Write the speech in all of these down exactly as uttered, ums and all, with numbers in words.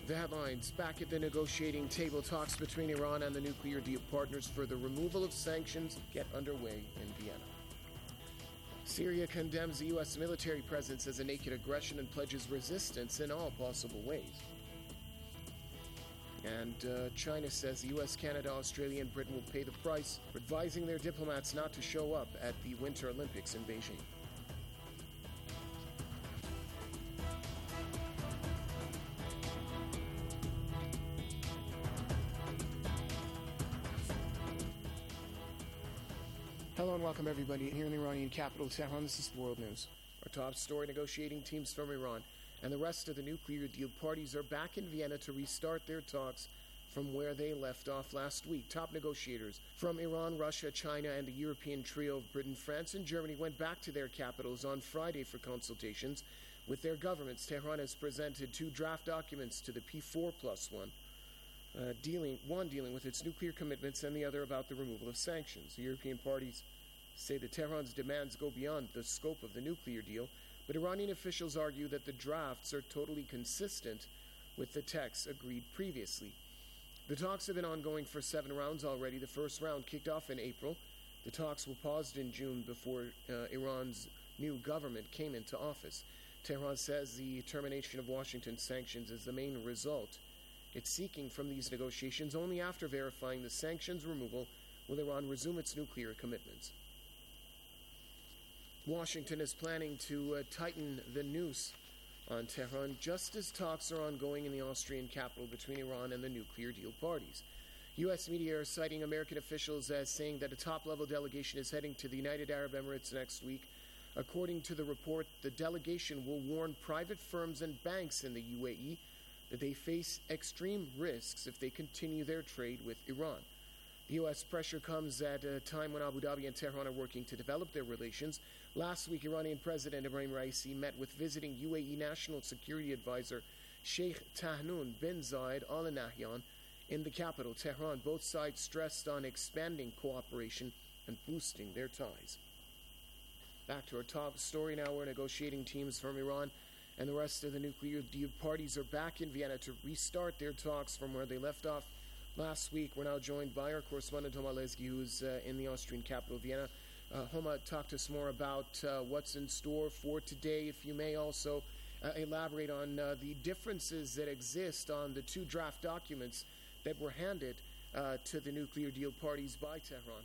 The headlines: back at the negotiating table, talks between Iran and the nuclear deal partners for the removal of sanctions get underway in Vienna. Syria condemns the U S military presence as a naked aggression and pledges resistance in all possible ways. And uh, China says the U S, Canada, Australia, and Britain will pay the price for advising their diplomats not to show up at the Winter Olympics in Beijing. Hello and welcome everybody here in the Iranian capital, Tehran. This is World News. Our top story: negotiating teams from Iran and the rest of the nuclear deal parties are back in Vienna to restart their talks from where they left off last week. Top negotiators from Iran, Russia, China, and the European trio of Britain, France, and Germany went back to their capitals on Friday for consultations with their governments. Tehran has presented two draft documents to the P four plus one. Uh, dealing one dealing with its nuclear commitments and the other about the removal of sanctions. The European parties say that Tehran's demands go beyond the scope of the nuclear deal, but Iranian officials argue that the drafts are totally consistent with the texts agreed previously. The talks have been ongoing for seven rounds already. The first round kicked off in April. The talks were paused in June before uh, Iran's new government came into office. Tehran says the termination of Washington's sanctions is the main result it's seeking from these negotiations. Only after verifying the sanctions removal will Iran resume its nuclear commitments. Washington is planning to uh, tighten the noose on Tehran just as talks are ongoing in the Austrian capital between Iran and the nuclear deal parties. U S media are citing American officials as saying that a top-level delegation is heading to the United Arab Emirates next week. According to the report, the delegation will warn private firms and banks in the U A E that they face extreme risks if they continue their trade with Iran. The U S pressure comes at a time when Abu Dhabi and Tehran are working to develop their relations. Last week, Iranian President Ebrahim Raisi met with visiting U A E National Security Advisor Sheikh Tahnoun bin Zayed Al Nahyan in the capital, Tehran. Both sides stressed on expanding cooperation and boosting their ties. Back to our top story now, where negotiating teams from Iran and the rest of the nuclear deal parties are back in Vienna to restart their talks from where they left off last week. We're now joined by our correspondent Homa Lesgi, who's uh, in the Austrian capital, Vienna. Uh, Homa, talk to us more about uh, what's in store for today. If you may also uh, elaborate on uh, the differences that exist on the two draft documents that were handed uh, to the nuclear deal parties by Tehran.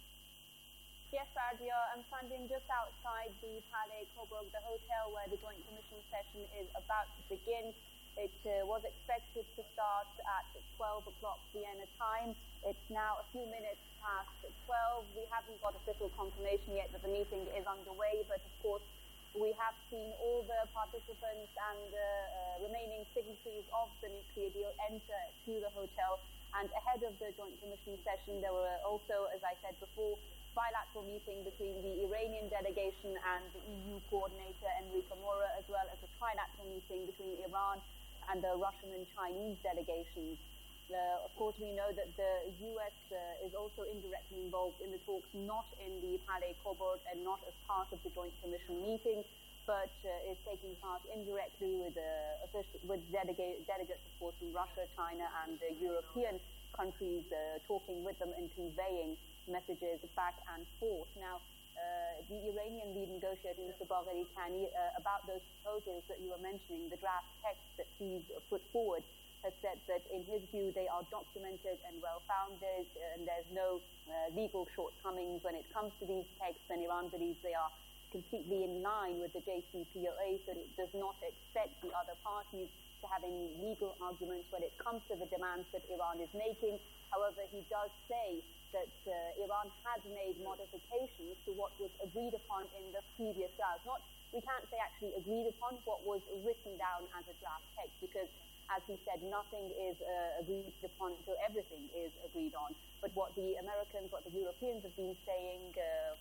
Yes, Ardia, I'm standing just outside the Palais Coburg, the hotel where the Joint Commission session is about to begin. It uh, was expected to start at twelve o'clock Vienna time. It's now a few minutes past twelve. We haven't got official confirmation yet that the meeting is underway, but of course we have seen all the participants and the uh, remaining signatories of the nuclear deal enter to the hotel. And ahead of the Joint Commission session, there were also, as I said before, bilateral meeting between the Iranian delegation and the E U coordinator Enrique Mora, as well as a trilateral meeting between Iran and the Russian and Chinese delegations. Uh, of course, we know that the U S uh, is also indirectly involved in the talks, not in the Palais Coburg and not as part of the Joint Commission meeting, but uh, is taking part indirectly with uh, official, with delega- delegates, of course, from Russia, China, and uh, European countries, uh, talking with them and conveying messages back and forth. Now, uh, the Iranian lead negotiator, Mister Bagheri Kani, uh, about those proposals that you were mentioning, the draft text that he's uh, put forward, has said that in his view they are documented and well-founded, and there's no uh, legal shortcomings when it comes to these texts, and Iran believes they are completely in line with the J C P O A, so it does not expect the other parties to have any legal arguments when it comes to the demands that Iran is making. However, he does say that uh, Iran has made modifications to what was agreed upon in the previous draft. Not, we can't say actually agreed upon what was written down as a draft text, because, as he said, nothing is uh, agreed upon until everything is agreed on. But what the Americans, what the Europeans have been saying uh,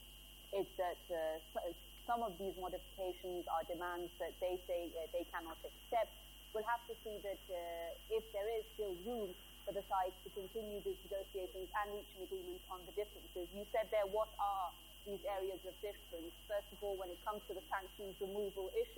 is that uh, some of these modifications are demands that they say uh, they cannot accept. We'll have to see that uh, if there is still room for the sides to continue these negotiations and reach an agreement on the differences. You said there, what are these areas of difference? First of all, when it comes to the sanctions removal issue,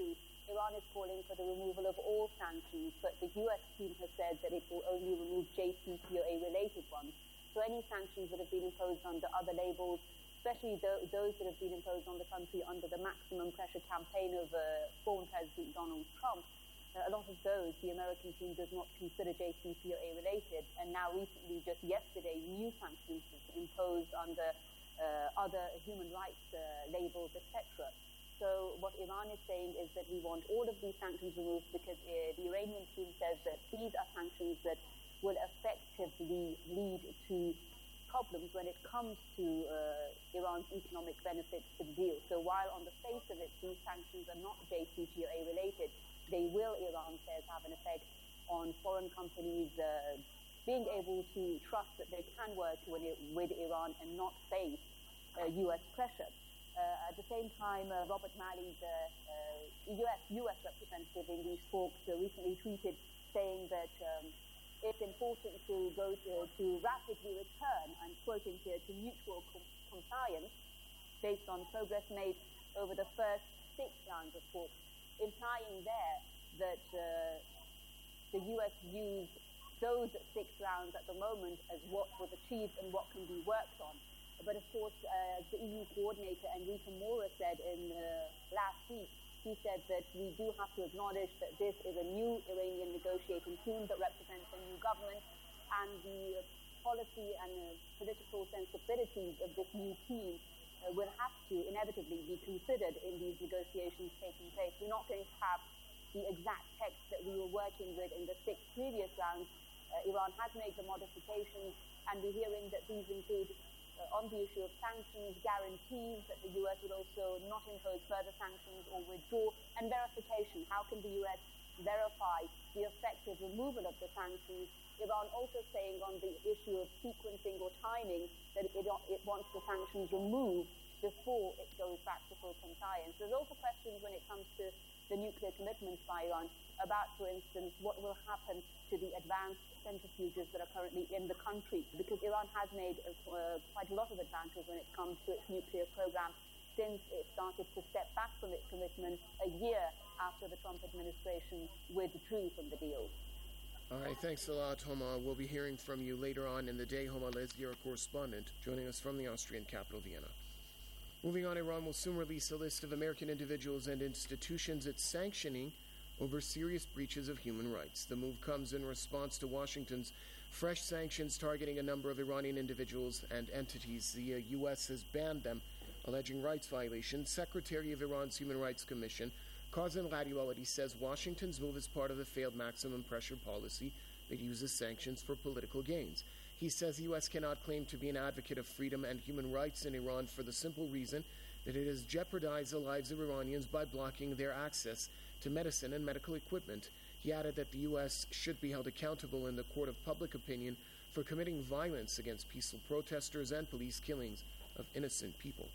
Iran is calling for the removal of all sanctions, but the U S team has said that it will only remove J C P O A-related ones. So any sanctions that have been imposed under other labels, especially th- those that have been imposed on the country under the maximum pressure campaign of uh, former President Donald Trump, uh, a lot of those the American team does not consider J C P O A-related. And now recently, just yesterday, new sanctions imposed under uh, other human rights uh, labels, et cetera. So what Iran is saying is that we want all of these sanctions removed because uh, the Iranian team says that these are sanctions that will effectively lead to problems when it comes to uh, Iran's economic benefits to the deal. So while on the face of it, these sanctions are not J C P O A related, they will, Iran says, have an effect on foreign companies uh, being able to trust that they can work with, with Iran and not face uh, U S pressure. Uh, at the same time, uh, Robert Malley's uh, uh, U S U S representative in these talks uh, recently tweeted saying that um, it's important to go to, to rapidly return, and quoting here, to mutual com- compliance based on progress made over the first six rounds of talks, implying there that uh, the U S views those six rounds at the moment as what was achieved and what can be worked on. But of course, uh, the E U coordinator Enrique Mora said in uh, last week, he said that we do have to acknowledge that this is a new Iranian negotiating team that represents a new government, and the policy and uh, political sensibilities of this new team uh, will have to inevitably be considered in these negotiations taking place. We're not going to have the exact text that we were working with in the six previous rounds. Uh, Iran has made the modifications, and we're hearing that these include Uh, on the issue of sanctions, guarantees that the U S would also not impose further sanctions or withdraw, and verification. How can the U S verify the effective removal of the sanctions? Iran also saying on the issue of sequencing or timing that it, it wants the sanctions removed before it goes back to full compliance. There's also questions when it comes to the nuclear commitments by Iran about, for instance, what will happen to the advanced centrifuges that are currently in the country, because Iran has made uh, quite a lot of advances when it comes to its nuclear program since it started to step back from its commitment a year after the Trump administration withdrew from the deal. All right, thanks a lot, Homa. We'll be hearing from you later on in the day. Homa Lesgi, our correspondent, joining us from the Austrian capital, Vienna. Moving on, Iran will soon release a list of American individuals and institutions it's sanctioning over serious breaches of human rights. The move comes in response to Washington's fresh sanctions targeting a number of Iranian individuals and entities. The uh, U S has banned them, alleging rights violations. Secretary of Iran's Human Rights Commission, Kazem Gharibaldi, says Washington's move is part of the failed maximum pressure policy that uses sanctions for political gains. He says the U S cannot claim to be an advocate of freedom and human rights in Iran for the simple reason that it has jeopardized the lives of Iranians by blocking their access to medicine and medical equipment. He added that the U S should be held accountable in the court of public opinion for committing violence against peaceful protesters and police killings of innocent people.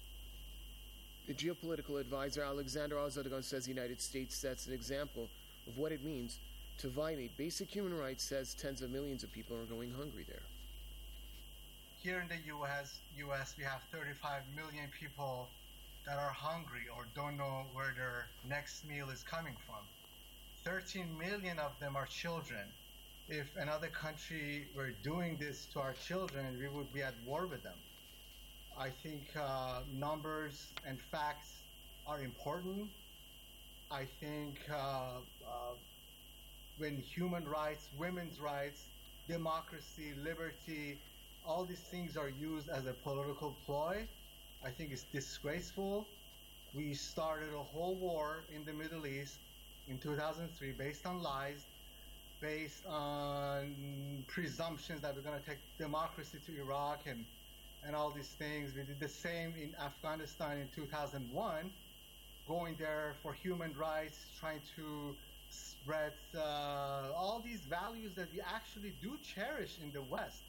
The geopolitical advisor Alexander Azadgan says the United States sets an example of what it means to violate basic human rights, says tens of millions of people are going hungry there. Here in the U S, U S, we have thirty-five million people that are hungry or don't know where their next meal is coming from. thirteen million of them are children. If another country were doing this to our children, we would be at war with them. I think uh, numbers and facts are important. I think uh, uh, when human rights, women's rights, democracy, liberty, all these things are used as a political ploy, I think it's disgraceful. We started a whole war in the Middle East in two thousand three based on lies, based on presumptions that we're going to take democracy to Iraq and, and all these things. We did the same in Afghanistan in two thousand one, going there for human rights, trying to spread uh, all these values that we actually do cherish in the West.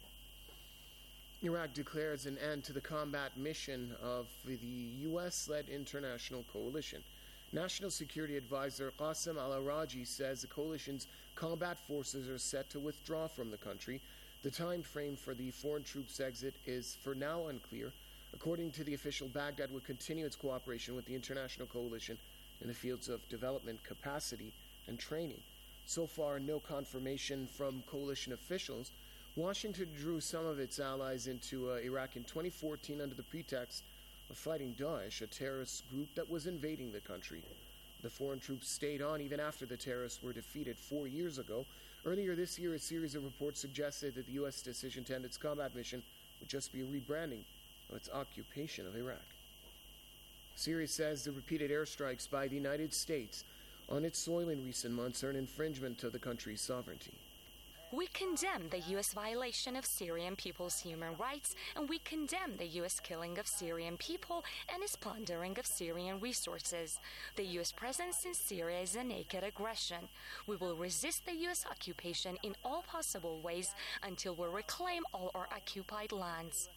Iraq declares an end to the combat mission of the U S-led international coalition. National Security Advisor Qasem al-Araji says the coalition's combat forces are set to withdraw from the country. The time frame for the foreign troops' exit is for now unclear. According to the official, Baghdad would continue its cooperation with the international coalition in the fields of development capacity and training. So far, no confirmation from coalition officials. Washington drew some of its allies into uh, Iraq in twenty fourteen under the pretext of fighting Daesh, a terrorist group that was invading the country. The foreign troops stayed on even after the terrorists were defeated four years ago. Earlier this year, a series of reports suggested that the U S decision to end its combat mission would just be a rebranding of its occupation of Iraq. Syria says the repeated airstrikes by the United States on its soil in recent months are an infringement of the country's sovereignty. We condemn the U S violation of Syrian people's human rights, and we condemn the U S killing of Syrian people and its plundering of Syrian resources. The U S presence in Syria is a naked aggression. We will resist the U S occupation in all possible ways until we reclaim all our occupied lands.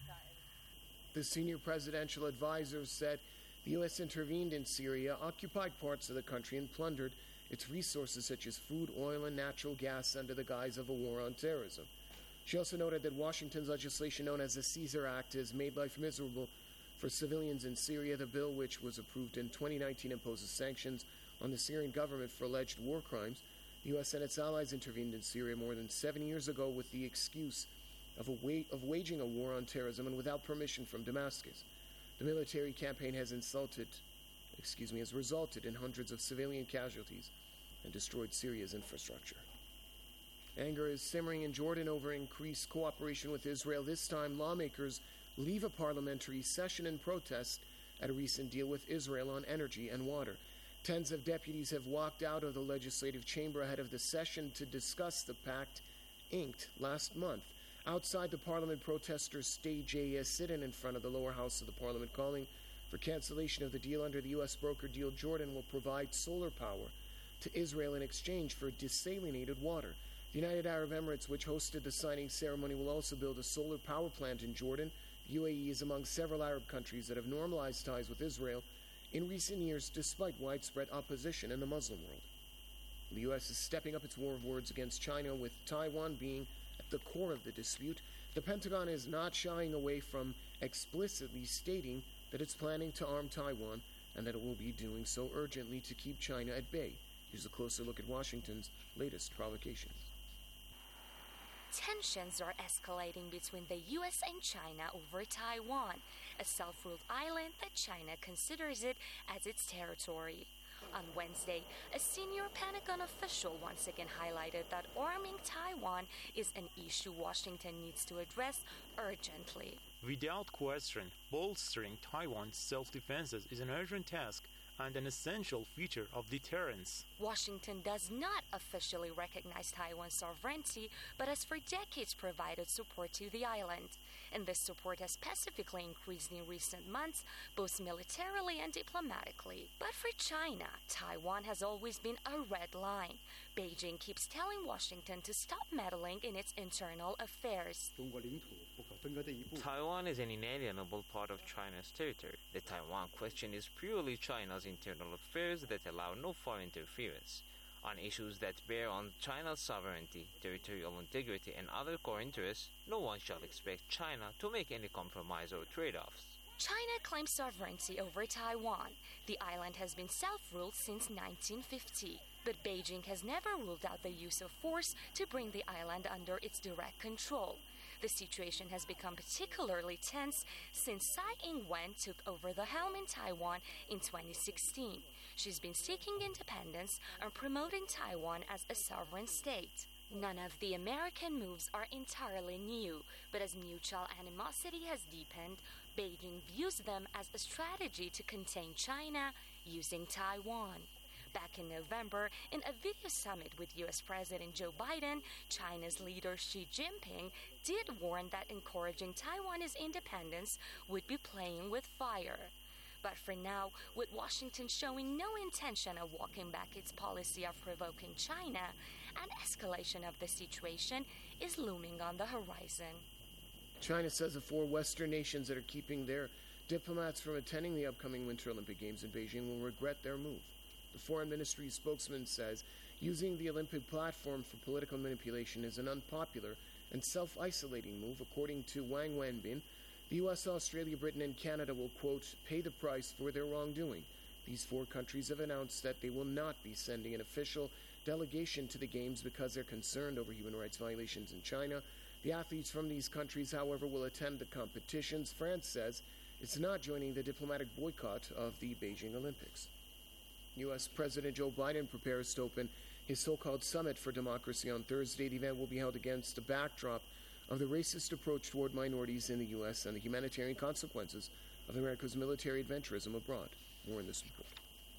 The senior presidential advisor said the U S intervened in Syria, occupied parts of the country, and plundered its resources such as food, oil, and natural gas under the guise of a war on terrorism. She also noted that Washington's legislation known as the Caesar Act has made life miserable for civilians in Syria. The bill, which was approved in twenty nineteen, imposes sanctions on the Syrian government for alleged war crimes. The U S and its allies intervened in Syria more than seven years ago with the excuse of, a wa- of waging a war on terrorism and without permission from Damascus. The military campaign has insulted, excuse me, has resulted in hundreds of civilian casualties and destroyed Syria's infrastructure. Anger is simmering in Jordan over increased cooperation with Israel. This time, lawmakers leave a parliamentary session in protest at a recent deal with Israel on energy and water. Tens of deputies have walked out of the legislative chamber ahead of the session to discuss the pact inked last month. Outside the parliament, protesters stage a sit-in in front of the lower house of the parliament, calling for cancellation of the deal. Under the U S broker deal, Jordan will provide solar power to Israel in exchange for desalinated water. The United Arab Emirates, which hosted the signing ceremony, will also build a solar power plant in Jordan. The U A E is among several Arab countries that have normalized ties with Israel in recent years, despite widespread opposition in the Muslim world. The U S is stepping up its war of words against China, with Taiwan being at the core of the dispute. The Pentagon is not shying away from explicitly stating that it's planning to arm Taiwan and that it will be doing so urgently to keep China at bay. Here's a closer look at Washington's latest provocations. Tensions are escalating between the U S and China over Taiwan, a self-ruled island that China considers it as its territory. On Wednesday, a senior Pentagon official once again highlighted that arming Taiwan is an issue Washington needs to address urgently. Without question, bolstering Taiwan's self-defenses is an urgent task and an essential feature of deterrence. Washington does not officially recognize Taiwan's sovereignty, but has for decades provided support to the island. And this support has specifically increased in recent months, both militarily and diplomatically. But for China, Taiwan has always been a red line. Beijing keeps telling Washington to stop meddling in its internal affairs. Taiwan is an inalienable part of China's territory. The Taiwan question is purely China's internal affairs that allow no foreign interference. On issues that bear on China's sovereignty, territorial integrity, and other core interests, no one shall expect China to make any compromise or trade-offs. China claims sovereignty over Taiwan. The island has been self-ruled since nineteen fifty, but Beijing has never ruled out the use of force to bring the island under its direct control. The situation has become particularly tense since Tsai Ing-wen took over the helm in Taiwan in twenty sixteen. She's been seeking independence and promoting Taiwan as a sovereign state. None of the American moves are entirely new, but as mutual animosity has deepened, Beijing views them as a strategy to contain China using Taiwan. Back in November, in a video summit with U S President Joe Biden, China's leader Xi Jinping did warn that encouraging Taiwanese independence would be playing with fire. But for now, with Washington showing no intention of walking back its policy of provoking China, an escalation of the situation is looming on the horizon. China says the four Western nations that are keeping their diplomats from attending the upcoming Winter Olympic Games in Beijing will regret their move. The Foreign Ministry spokesman says using the Olympic platform for political manipulation is an unpopular and self-isolating move. According to Wang Wenbin, the U S, Australia, Britain, and Canada will, quote, pay the price for their wrongdoing. These four countries have announced that they will not be sending an official delegation to the Games because they're concerned over human rights violations in China. The athletes from these countries, however, will attend the competitions. France says it's not joining the diplomatic boycott of the Beijing Olympics. U S. President Joe Biden prepares to open his so-called Summit for Democracy on Thursday. The event will be held against the backdrop of the racist approach toward minorities in the U S and the humanitarian consequences of America's military adventurism abroad. More in this report.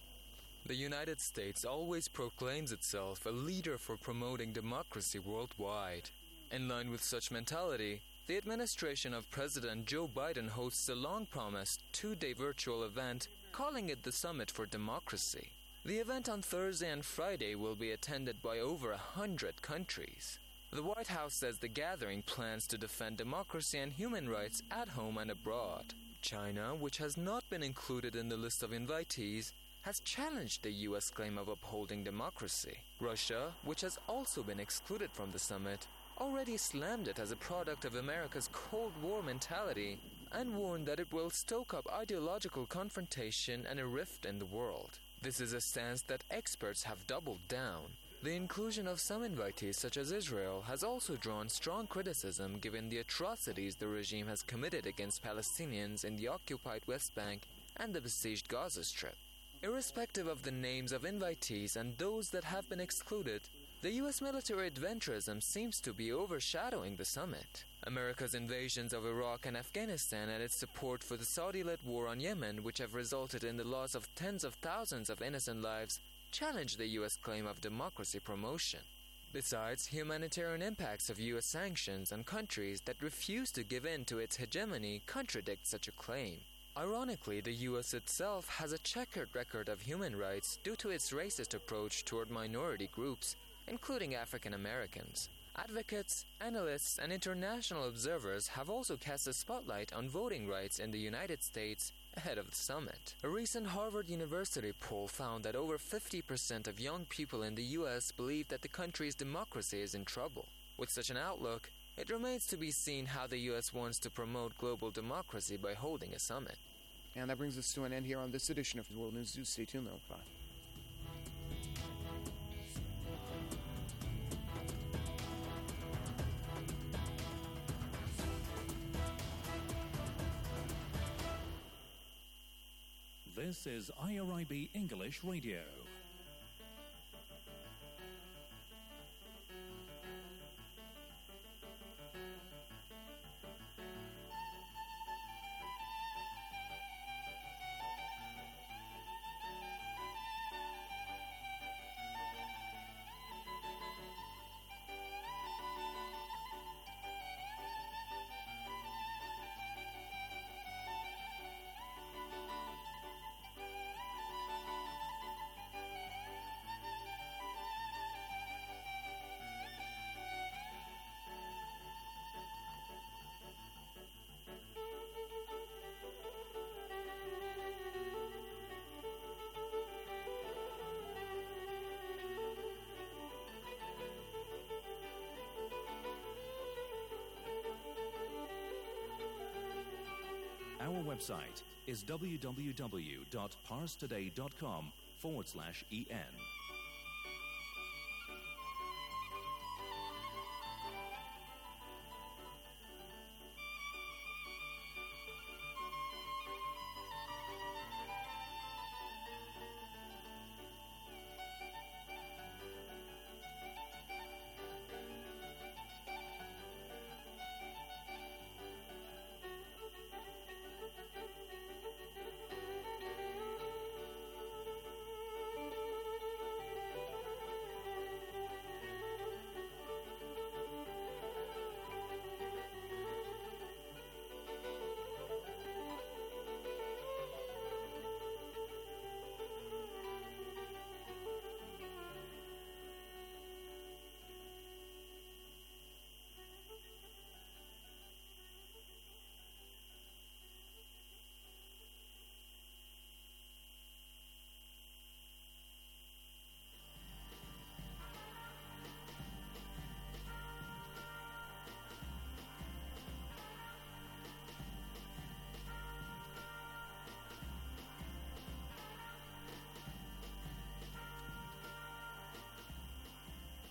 The United States always proclaims itself a leader for promoting democracy worldwide. In line with such mentality, the administration of President Joe Biden hosts a long-promised two-day virtual event, calling it the Summit for Democracy. The event on Thursday and Friday will be attended by over a hundred countries. The White House says the gathering plans to defend democracy and human rights at home and abroad. China, which has not been included in the list of invitees, has challenged the U S claim of upholding democracy. Russia, which has also been excluded from the summit, already slammed it as a product of America's Cold War mentality and warned that it will stoke up ideological confrontation and a rift in the world. This is a stance that experts have doubled down. The inclusion of some invitees such as Israel has also drawn strong criticism given the atrocities the regime has committed against Palestinians in the occupied West Bank and the besieged Gaza Strip. Irrespective of the names of invitees and those that have been excluded, the U S military adventurism seems to be overshadowing the summit. America's invasions of Iraq and Afghanistan and its support for the Saudi-led war on Yemen, which have resulted in the loss of tens of thousands of innocent lives, challenge the U S claim of democracy promotion. Besides, humanitarian impacts of U S sanctions on countries that refuse to give in to its hegemony contradict such a claim. Ironically, the U S itself has a checkered record of human rights due to its racist approach toward minority groups, including African Americans. Advocates, analysts, and international observers have also cast a spotlight on voting rights in the United States ahead of the summit. A recent Harvard University poll found that over fifty percent of young people in the U S believe that the country's democracy is in trouble. With such an outlook, it remains to be seen how the U S wants to promote global democracy by holding a summit. And that brings us to an end here on this edition of the World News. Do stay tuned, though. Bye. This is I R I B English Radio. Our website is www.parstoday.com forward slash EN.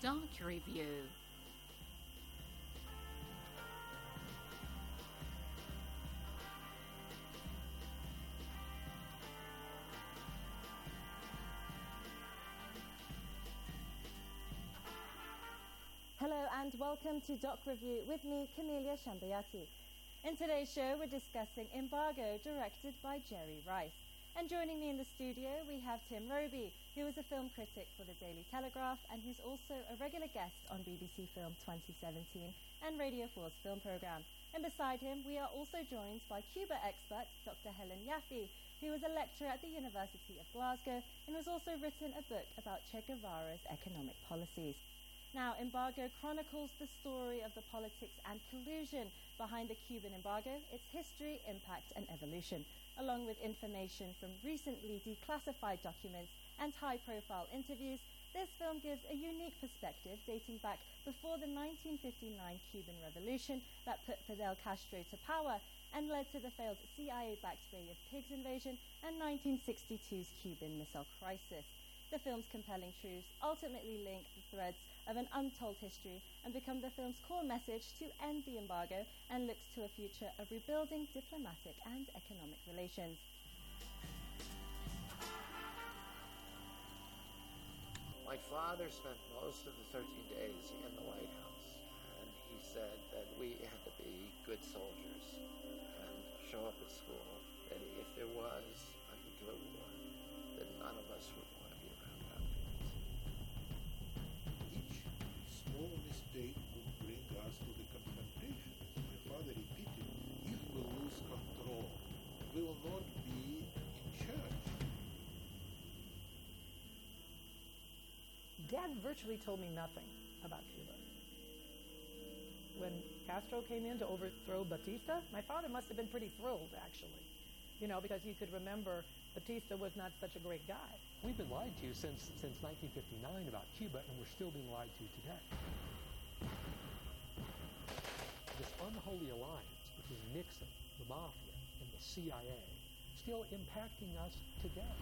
Doc Review. Hello and welcome to Doc Review with me, Camelia Shambayati. In today's show, we're discussing Embargo, directed by Jerry Rice. And joining me in the studio, we have Tim Robey, who is a film critic for the Daily Telegraph and who's also a regular guest on B B C Film twenty seventeen and Radio four's film programme. And beside him, we are also joined by Cuba expert Doctor Helen Yaffe, who is a lecturer at the University of Glasgow and has also written a book about Che Guevara's economic policies. Now, Embargo chronicles the story of the politics and collusion behind the Cuban embargo, its history, impact and evolution, along with information from recently declassified documents and high-profile interviews. This film gives a unique perspective dating back before the nineteen fifty-nine Cuban Revolution that put Fidel Castro to power and led to the failed C I A-backed Bay of Pigs invasion and nineteen sixty-two's Cuban Missile Crisis. The film's compelling truths ultimately link the threads of an untold history and become the film's core message to end the embargo and looks to a future of rebuilding diplomatic and economic relations. My father spent most of the thirteen days in the White House, and he said that we had to be good soldiers and show up at school, that if there was a nuclear war, that none of us would want to be around afterwards. Each small mistake would bring us to the confrontation. My father repeated, if we lose control, we will not be in charge. Dad virtually told me nothing about Cuba. When Castro came in to overthrow Batista, my father must have been pretty thrilled, actually. You know, because he could remember Batista was not such a great guy. We've been lied to since since nineteen fifty-nine about Cuba, and we're still being lied to today. This unholy alliance between Nixon, the mafia, and the C I A still impacting us today.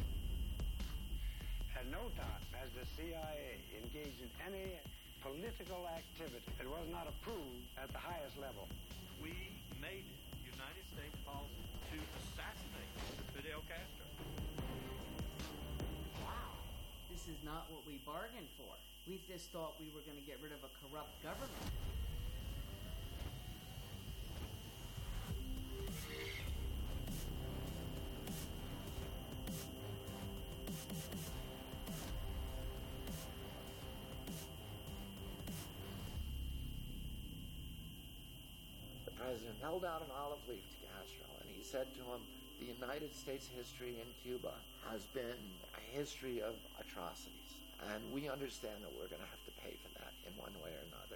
At no time has the C I A engaged in any political activity that was not approved at the highest level. We made it United States policy to assassinate Fidel Castro. Wow. This is not what we bargained for. We just thought we were going to get rid of a corrupt government. The president held out an olive leaf to Castro, and he said to him, the United States history in Cuba has been a history of atrocities, and we understand that we're going to have to pay for that in one way or another.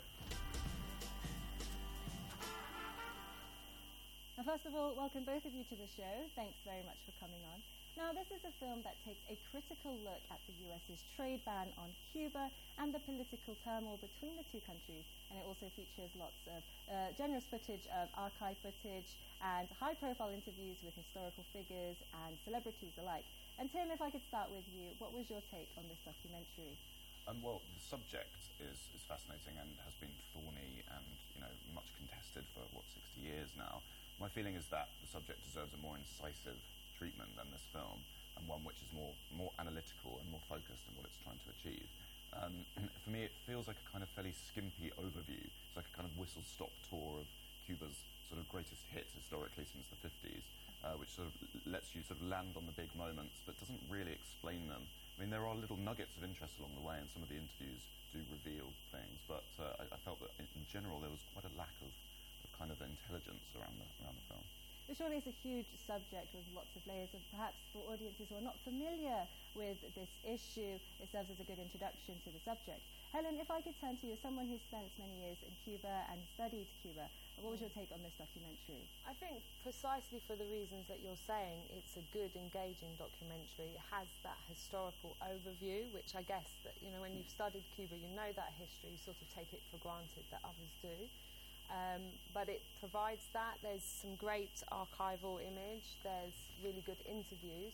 Now, first of all, welcome both of you to the show. Thanks very much for coming on. Now, this is a film that takes a critical look at the U S's trade ban on Cuba and the political turmoil between the two countries, and it also features lots of uh, generous footage of archive footage and high-profile interviews with historical figures and celebrities alike. And Tim, if I could start with you, what was your take on this documentary? Um, well, the subject is, is fascinating and has been thorny and, you know, much contested for, what, sixty years now. My feeling is that the subject deserves a more incisive treatment than this film, and one which is more more analytical and more focused on what it's trying to achieve. Um, for me, it feels like a kind of fairly skimpy overview. It's like a kind of whistle-stop tour of Cuba's sort of greatest hits historically since the fifties, uh, which sort of lets you sort of land on the big moments, but doesn't really explain them. I mean, there are little nuggets of interest along the way, and some of the interviews do reveal things, but uh, I, I felt that in, in general there was quite a lack of, of kind of intelligence around the, around the film. But surely it's a huge subject with lots of layers, and perhaps for audiences who are not familiar with this issue, it serves as a good introduction to the subject. Helen, if I could turn to you, as someone who spent many years in Cuba and studied Cuba, what was your take on this documentary? I think precisely for the reasons that you're saying, it's a good, engaging documentary. It has that historical overview, which I guess that, you know, when you've studied Cuba, you know that history, you sort of take it for granted that others do. Um, but it provides that. There's some great archival image. There's really good interviews.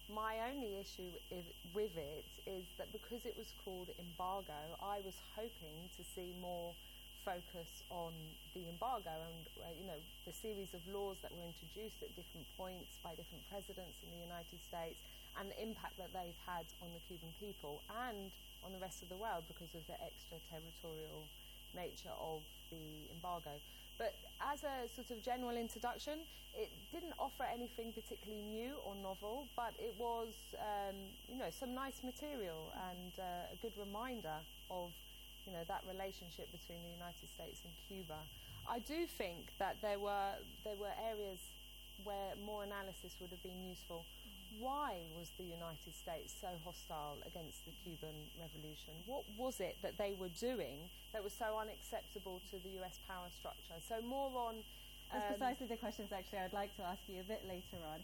My only issue if, with it is that because it was called embargo, I was hoping to see more focus on the embargo and uh, you know, the series of laws that were introduced at different points by different presidents in the United States, and the impact that they've had on the Cuban people and on the rest of the world because of the extraterritorial nature of the embargo. But as a sort of general introduction, it didn't offer anything particularly new or novel, but it was, um, you know, some nice material and uh, a good reminder of, you know, that relationship between the United States and Cuba. I do think that there were there were areas where more analysis would have been useful. Why was the United States so hostile against the Cuban Revolution? What was it that they were doing that was so unacceptable to the U S power structure? So more on... Um, That's precisely the questions, actually, I'd like to ask you a bit later on.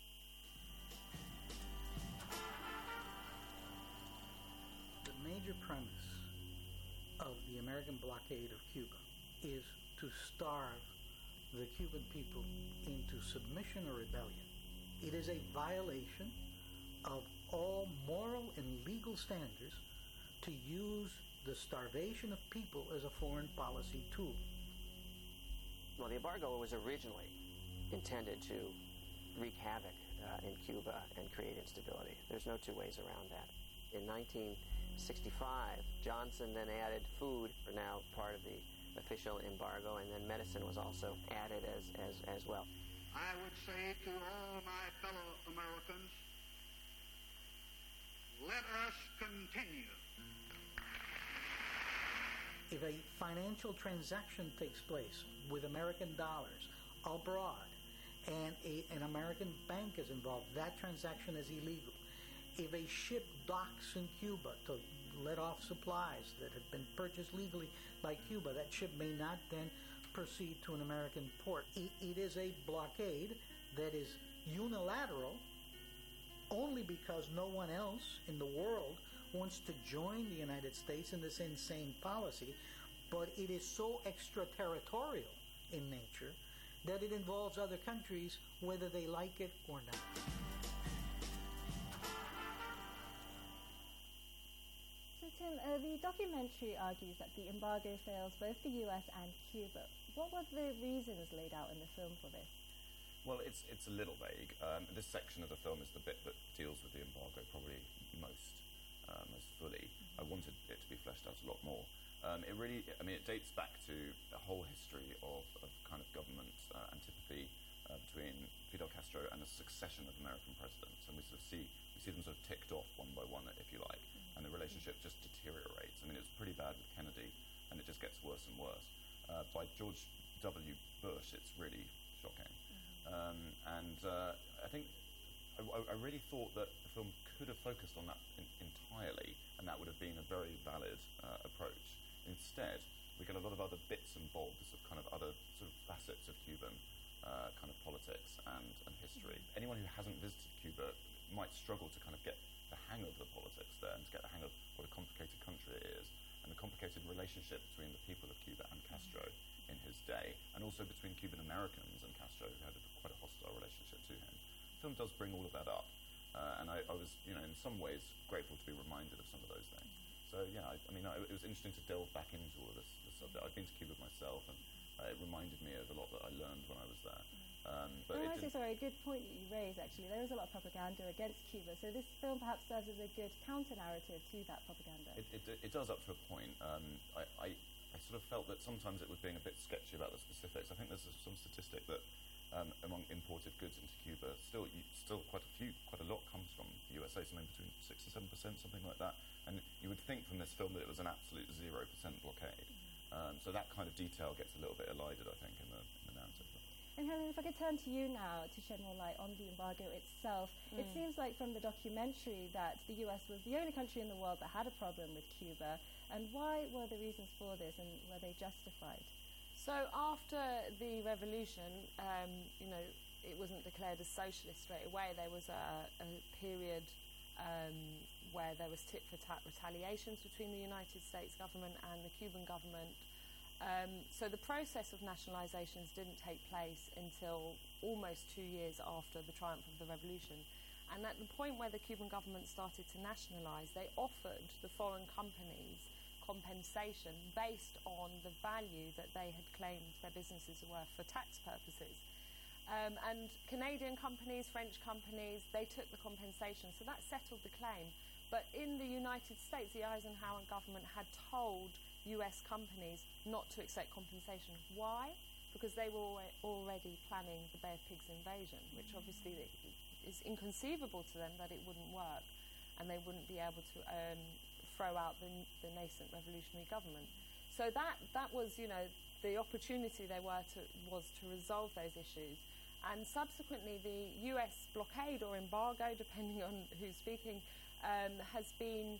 The major premise of the American blockade of Cuba is to starve the Cuban people into submission or rebellion. It is a violation of all moral and legal standards to use the starvation of people as a foreign policy tool. Well, the embargo was originally intended to wreak havoc uh, in Cuba and create instability. There's no two ways around that. In nineteen sixty-five, Johnson then added food, for now part of the official embargo, and then medicine was also added as, as, as well. I would say to all my fellow Americans, let us continue. If a financial transaction takes place with American dollars abroad and a, an American bank is involved, that transaction is illegal. If a ship docks in Cuba to let off supplies that have been purchased legally by Cuba, that ship may not then proceed to an American port. It, it is a blockade that is unilateral only because no one else in the world wants to join the United States in this insane policy, but it is so extraterritorial in nature that it involves other countries whether they like it or not. So Tim, uh, the documentary argues that the embargo fails both the U S and Cuba. What were the reasons laid out in the film for this? Well, it's it's a little vague. Um, this section of the film is the bit that deals with the embargo probably most uh, most fully. Mm-hmm. I wanted it to be fleshed out a lot more. Um, it really, I mean, it dates back to a whole history of, of kind of government uh, antipathy uh, between Fidel Castro and a succession of American presidents, and we sort of see we see them sort of ticked off one by one, if you like, mm-hmm. and the relationship just deteriorates. I mean, it was pretty bad with Kennedy, and it just gets worse and worse. Uh, by George W. Bush, it's really shocking. Um, and uh, I think I, I really thought that the film could have focused on that in, entirely, and that would have been a very valid uh, approach. Instead, we get a lot of other bits and bobs of kind of other sort of facets of Cuban uh, kind of politics and, and history. Anyone who hasn't visited Cuba might struggle to kind of get the hang of the politics there and to get the hang of what a complicated country it is and the complicated relationship between the people of Cuba and Castro in his day, and also between Cuban Americans and Castro, who had a, quite a hostile relationship to him. The film does bring all of that up, uh, and I, I was, you know, in some ways grateful to be reminded of some of those things. So yeah, I, I mean, I, it was interesting to delve back into all of this, this subject. I've been to Cuba myself, and uh, it reminded me of a lot that I learned when I was there. Um, but no, it actually, sorry, a good point that you raised, actually. There is a lot of propaganda against Cuba, so this film perhaps serves as a good counter-narrative to that propaganda. It, it, it does up to a point. Um, I, I, I sort of felt that sometimes it was being a bit sketchy about the specifics. I think there's some statistic that um, among imported goods into Cuba, still you, still quite a few, quite a lot comes from the U S A, something between six and seven percent, something like that. And you would think from this film that it was an absolute zero percent blockade. Um, so that kind of detail gets a little bit elided, I think, in the, in the narrative. And Helen, if I could turn to you now to shed more light on the embargo itself. Mm. It seems like from the documentary that the U S was the only country in the world that had a problem with Cuba. And why were the reasons for this, and were they justified? So after the revolution, um, you know, it wasn't declared as socialist straight away. There was a, a period um, where there was tit-for-tat retaliations between the United States government and the Cuban government. Um, so the process of nationalizations didn't take place until almost two years after the triumph of the revolution. And at the point where the Cuban government started to nationalize, they offered the foreign companies compensation based on the value that they had claimed their businesses were for tax purposes. Um, and Canadian companies, French companies, they took the compensation, so that settled the claim. But in the United States, the Eisenhower government had told U S companies not to accept compensation. Why? Because they were already planning the Bay of Pigs invasion, which obviously is inconceivable to them that it wouldn't work, and they wouldn't be able to um, throw out the, the nascent revolutionary government. So that that was, you know, the opportunity they were to was to resolve those issues. And subsequently, the U S blockade or embargo, depending on who's speaking, um, has been,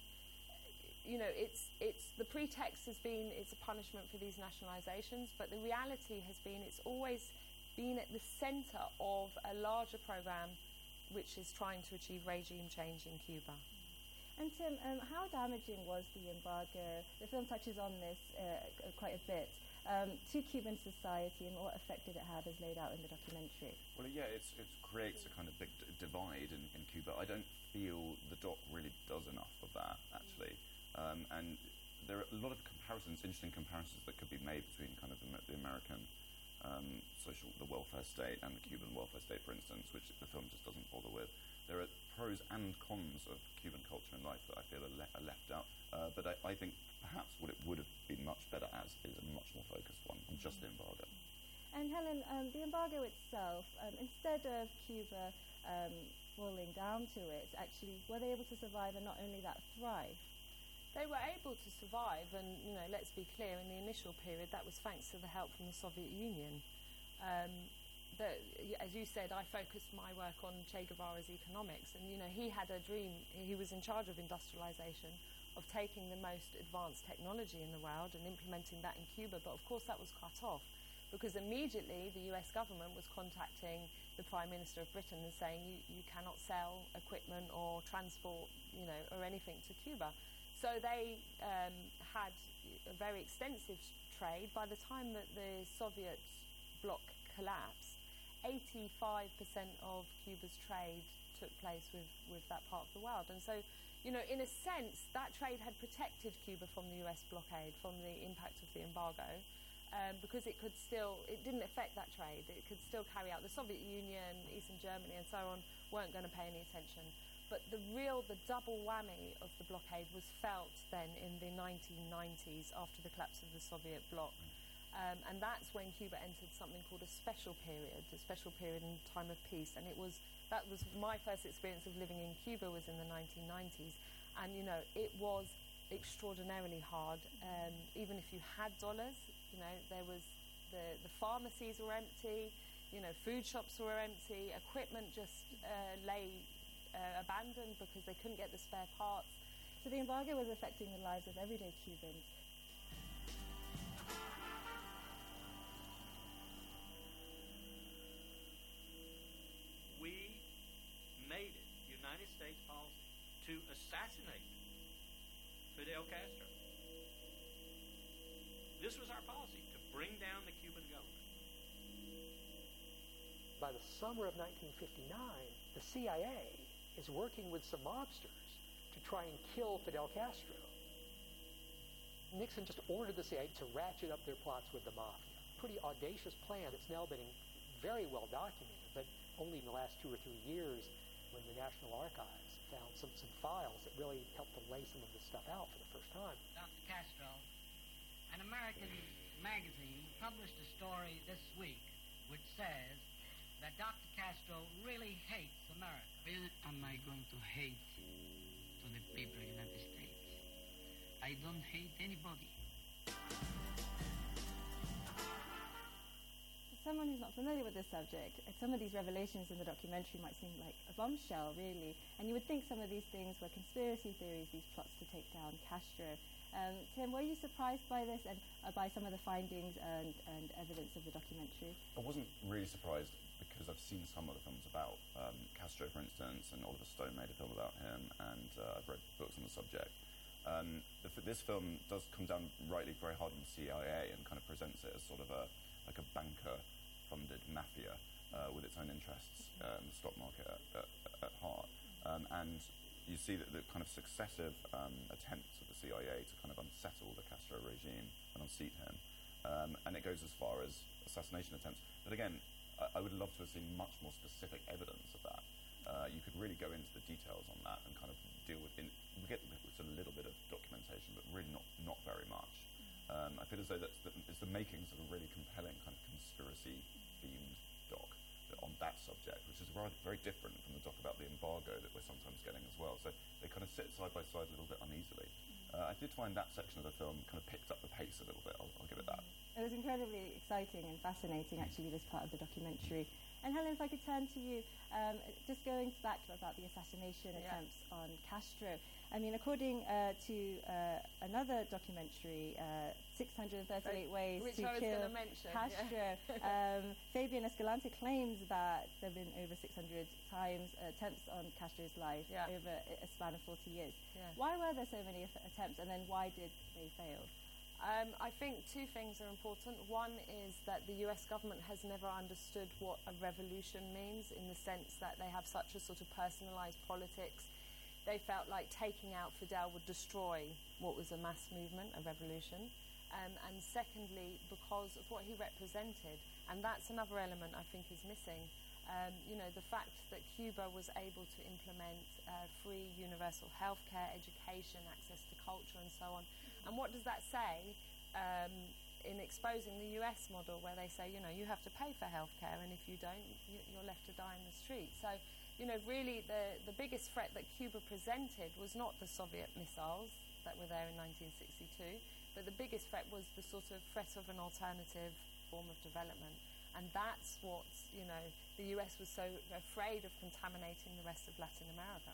you know, it's it's the pretext has been it's a punishment for these nationalizations, but the reality has been it's always been at the center of a larger program which is trying to achieve regime change in Cuba. And Tim, um, how damaging was the embargo? The film touches on this uh, quite a bit. Um, to Cuban society, and what effect did it have as laid out in the documentary? Well, yeah, it's, it creates a kind of big d- divide in, in Cuba. I don't feel the doc really does enough of that, actually. Um, and there are a lot of comparisons, interesting comparisons that could be made between kind of the, the American um, social, the welfare state and the Cuban welfare state, for instance, which the film just doesn't bother with. There are pros and cons of Cuban culture and life that I feel are, le- are left out. Uh, but I, I think perhaps what it would have been much better as is a much more focused one on just the embargo. And Helen, um, the embargo itself, um, instead of Cuba um, boiling down to it, actually, were they able to survive and not only that, thrive? They were able to survive, and, you know, let's be clear, in the initial period, that was thanks to the help from the Soviet Union. Um, the, as you said, I focused my work on Che Guevara's economics, and, you know, he had a dream. He was in charge of industrialization, of taking the most advanced technology in the world and implementing that in Cuba, but of course that was cut off because immediately the U S government was contacting the Prime Minister of Britain and saying you, you cannot sell equipment or transport, you know, or anything to Cuba. So they um, had a very extensive trade. By the time that the Soviet bloc collapsed, eighty-five percent of Cuba's trade took place with, with that part of the world. And so, you know, in a sense, that trade had protected Cuba from the U S blockade, from the impact of the embargo, um, because it could still, it didn't affect that trade. It could still carry out. The Soviet Union, Eastern Germany, and so on weren't going to pay any attention. But the real, the double whammy of the blockade was felt then in the nineteen nineties after the collapse of the Soviet bloc. Um, and that's when Cuba entered something called a special period, a special period in time of peace. And it was that was my first experience of living in Cuba was in the nineteen nineties. And, you know, it was extraordinarily hard. Um, even if you had dollars, you know, there was the, the pharmacies were empty, you know, food shops were empty, equipment just uh, lay uh, abandoned because they couldn't get the spare parts. So the embargo was affecting the lives of everyday Cubans. We made it United States policy to assassinate Fidel Castro. This was our policy, to bring down the Cuban government. By the summer of nineteen fifty-nine, the C I A is working with some mobsters to try and kill Fidel Castro. Nixon just ordered the C I A to ratchet up their plots with the mafia. Pretty audacious plan that's now been very well documented, but only in the last two or three years when the National Archives found some, some files that really helped to lay some of this stuff out for the first time. Doctor Castro, an American magazine published a story this week which says that Doctor Castro really hates America. Where am I going to hate to the people of the United States? I don't hate anybody. Someone who's not familiar with this subject, some of these revelations in the documentary might seem like a bombshell, really. And you would think some of these things were conspiracy theories, these plots to take down Castro. Um, Tim, were you surprised by this and uh, by some of the findings and, and evidence of the documentary? I wasn't really surprised because I've seen some of the films about um, Castro, for instance, and Oliver Stone made a film about him, and uh, I've read books on the subject. Um, the, this film does come down rightly very hard on the C I A and kind of presents it as sort of a like a banker funded mafia. uh, with its own interests, um, the stock market at, at, at heart. Um, and you see that the kind of successive um, attempts of the C I A to kind of unsettle the Castro regime and unseat him. Um, and it goes as far as assassination attempts. But again, I, I would love to have seen much more specific evidence of that. Uh, you could really go into the details on that and kind of deal with, in, we get with a little bit of documentation, but really not, not very much. Um, I feel as though that's the, it's the makings of a really compelling kind of conspiracy-themed doc on that subject, which is rather, very different from the doc about the embargo that we're sometimes getting as well. So they kind of sit side by side a little bit uneasily. Uh, I did find that section of the film kind of picked up the pace a little bit, I'll, I'll give it that. It was incredibly exciting and fascinating, actually, this part of the documentary. And Helen, if I could turn to you, um, just going back about the assassination yeah. attempts on Castro. I mean, according uh, to uh, another documentary, uh, six hundred thirty-eight Ways Which to I was Kill mention, Castro, yeah. um, Fabian Escalante claims that there have been over six hundred times uh, attempts on Castro's life yeah. over a span of forty years. Yeah. Why were there so many attempts, and then why did they fail? Um, I think two things are important. One is that the U S government has never understood what a revolution means, in the sense that they have such a sort of personalised politics. They felt like taking out Fidel would destroy what was a mass movement, a revolution. Um, and secondly, because of what he represented, and that's another element I think is missing. Um, you know, the fact that Cuba was able to implement uh, free universal healthcare, education, access to culture and so on. And what does that say um, in exposing the U S model, where they say, you know, you have to pay for healthcare, and if you don't, you, you're left to die in the street. So, you know, really the, the biggest threat that Cuba presented was not the Soviet missiles that were there in nineteen sixty-two, but the biggest threat was the sort of threat of an alternative form of development. And that's what, you know, the U S was so afraid of contaminating the rest of Latin America.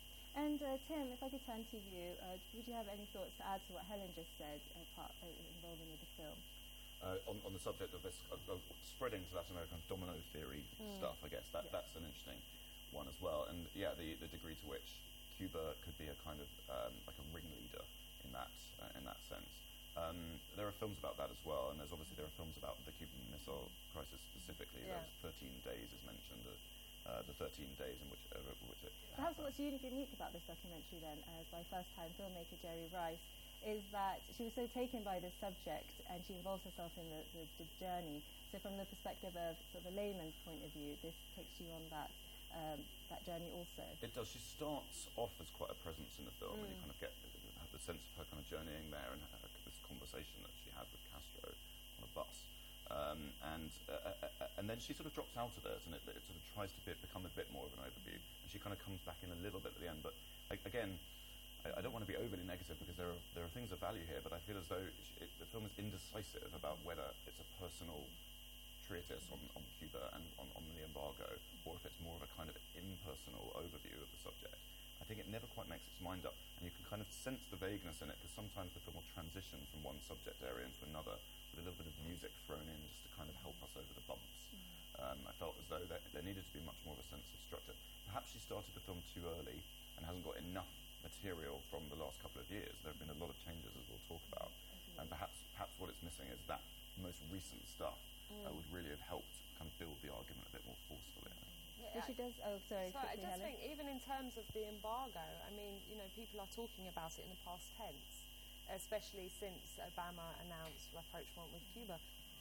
And uh, Tim, if I could turn to you, uh, would you have any thoughts to add to what Helen just said, uh, part, uh, involving with the film? Uh, on, on the subject of this uh, uh, spreading to Latin American domino theory Mm. stuff, I guess that Yeah. that's an interesting one as well. And yeah, the, the degree to which Cuba could be a kind of um, like a ringleader in that uh, in that sense. Um, there are films about that as well, and there's obviously there are films about the Cuban Missile Crisis specifically. Yeah. There's thirteen days is mentioned, uh, uh, the thirteen days in which uh, which it Perhaps happened. what's unique, unique about this documentary then, as by first-time filmmaker Jerry Rice, is that she was so taken by this subject and she involves herself in the, the, the journey. So from the perspective of sort of a layman's point of view, this takes you on that um, that journey also. It does. She starts off as quite a presence in the film, and you Mm. kind of get have the sense of her kind of journeying there and her, this conversation that she had with Castro on a bus. Um, and uh, uh, and then she sort of drops out of it, and it, it sort of tries to be, become a bit more of an overview. And she kind of comes back in a little bit at the end. But like, again, I, I don't want to be overly negative, because there are there are things of value here. But I feel as though she, it, the film is indecisive about whether it's a personal treatise on, on Cuba and on, on the embargo, or if it's more of a kind of impersonal overview of the subject. I think it never quite makes its mind up, and you can kind of sense the vagueness in it, because sometimes the film will transition from one subject area into another with a little bit of music thrown in just to kind of help us over the bumps. Um, I felt as though there, there needed to be much more of a sense of structure. Perhaps she started the film too early and hasn't got enough material from the last couple of years. There have been a lot of changes, as we'll talk about, and perhaps perhaps what it's missing is that most recent stuff that would really have helped kind of build the argument a bit more forcefully. I think. So she does, oh sorry, So I quickly, just Helen. think, even in terms of the embargo, I mean, you know, people are talking about it in the past tense, especially since Obama announced rapprochement with Cuba.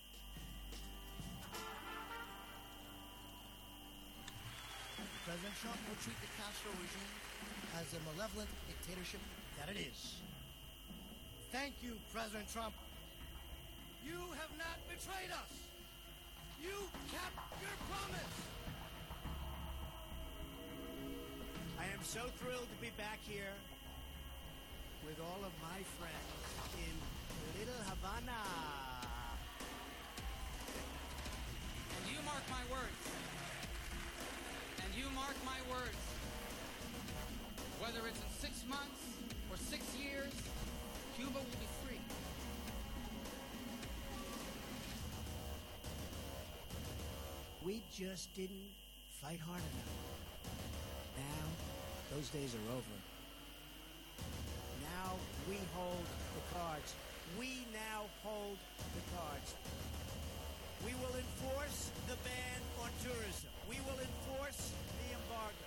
President Trump will treat the Castro regime as a malevolent dictatorship that it is. Thank you, President Trump. You have not betrayed us. You kept your promise. I am so thrilled to be back here with all of my friends in Little Havana. And you mark my words. And you mark my words. Whether it's in six months or six years, Cuba will be free. We just didn't fight hard enough. Now, those days are over. Now we hold the cards. We now hold the cards. We will enforce the ban on tourism. We will enforce the embargo.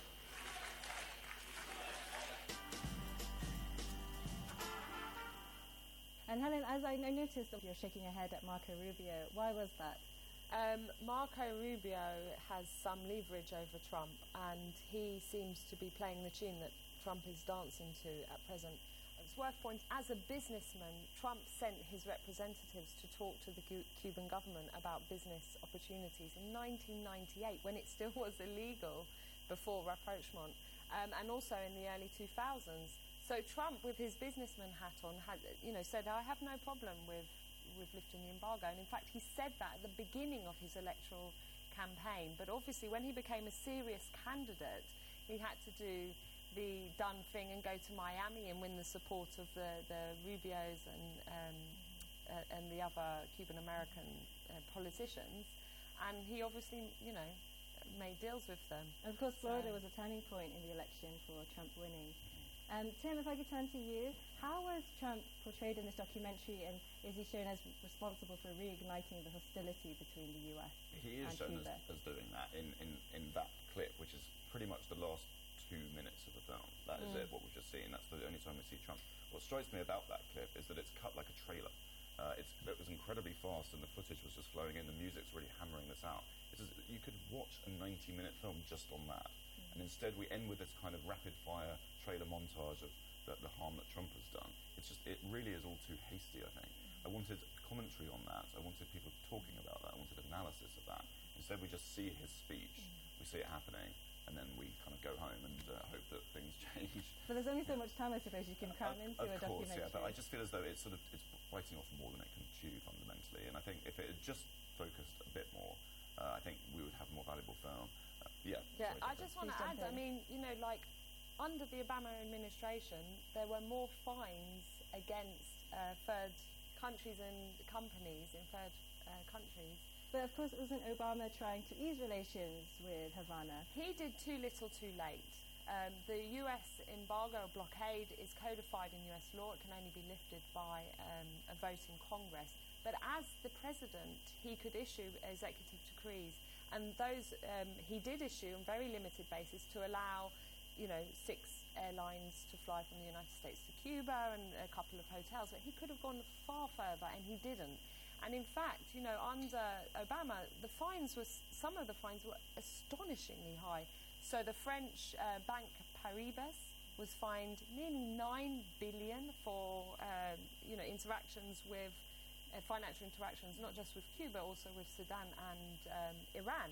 And Helen, as I noticed that you're shaking your head at Marco Rubio, why was that? Um, Marco Rubio has some leverage over Trump, and he seems to be playing the tune that Trump is dancing to at present. It's worth pointing, as a businessman, Trump sent his representatives to talk to the Cu- Cuban government about business opportunities in nineteen ninety-eight, when it still was illegal before rapprochement, um, and also in the early two thousands. So Trump, with his businessman hat on, had, you know, said, I have no problem with, with lifting the embargo. And in fact, he said that at the beginning of his electoral campaign. But obviously, when he became a serious candidate, he had to do the done thing and go to Miami and win the support of the, the Rubios and, um, uh, and the other Cuban-American uh, politicians. And he obviously, you know, made deals with them. And of course, Florida So- was a turning point in the election for Trump winning. Um, Tim, if I could turn to you, how was Trump portrayed in this documentary, and is he shown as responsible for reigniting the hostility between the U S He is and shown Cuba? as, as doing that in, in, in that clip, which is pretty much the last two minutes of the film. That is Mm. it, what we've just seen. That's the only time we see Trump. What strikes me about that clip is that it's cut like a trailer. Uh, it's, it was incredibly fast, and the footage was just flowing in. The music's really hammering this out. It's as, you could watch a ninety-minute film just on that. And instead we end with this kind of rapid-fire trailer montage of the, the harm that Trump has done. It's just, it really is all too hasty, I think. I wanted commentary on that. I wanted people talking about that. I wanted analysis of that. Instead we just see his speech, we see it happening, and then we kind of go home and uh, hope that things change. But there's only so much time, I suppose, you can cram into Of a course, documentary. yeah, but I just feel as though it's sort of, it's biting off more than it can chew fundamentally. And I think if it had just focused a bit more, uh, I think we would have a more valuable film. Uh, yeah. Yeah, sorry, I Catherine. just want to add, I mean, you know, like, under the Obama administration, there were more fines against uh, third countries and companies in third uh, countries. But of course, wasn't Obama trying to ease relations with Havana? He did too little too late. Um, the U S embargo blockade is codified in U S law. It can only be lifted by um, a vote in Congress. But as the president, he could issue executive decrees. And those um, he did issue on very limited basis to allow, you know, six airlines to fly from the United States to Cuba and a couple of hotels. But he could have gone far further, and he didn't. And in fact, you know, under Obama, the fines were, some of the fines were astonishingly high. So the French uh, bank Paribas was fined nearly nine billion for, uh, you know, interactions with uh, financial interactions, not just with Cuba, also with Sudan and um, Iran.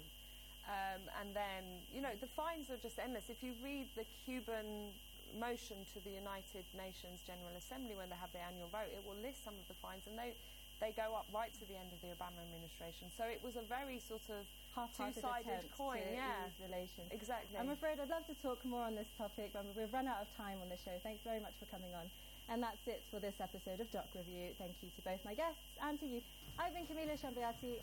Um, and then, you know, the fines are just endless. If you read the Cuban motion to the United Nations General Assembly when they have their annual vote, it will list some of the fines, and they they go up right to the end of the Obama administration. So it was a very sort of half-hearted two-sided attempt coin, to yeah. ease relations. Exactly. I'm afraid I'd love to talk more on this topic, but we've run out of time on the show. Thanks very much for coming on. And that's it for this episode of Doc Review. Thank you to both my guests and to you. I've been Camilla Shambriati.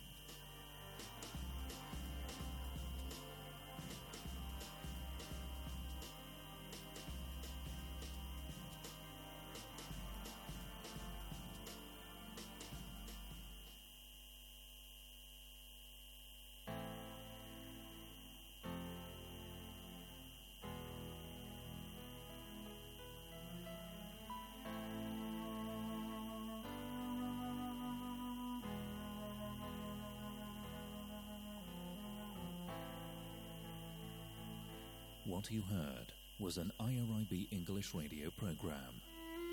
What you heard was an I R I B English radio program.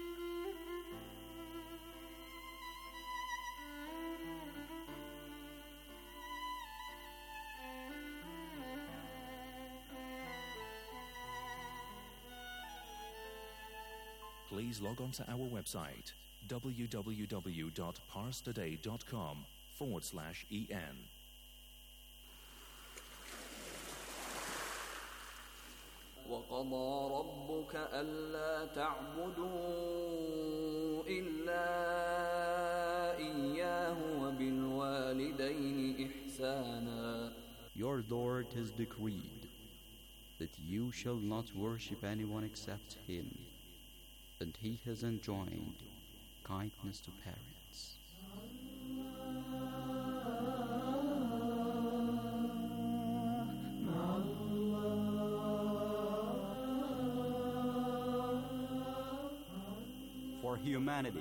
Please log on to our website w w w dot pars today dot com forward slash en. وقضى ربك ألا تعبدوا إلا إياه وبالوالدين إحسانا. Your Lord has decreed that you shall not worship anyone except Him, and He has enjoined kindness to parents. humanity.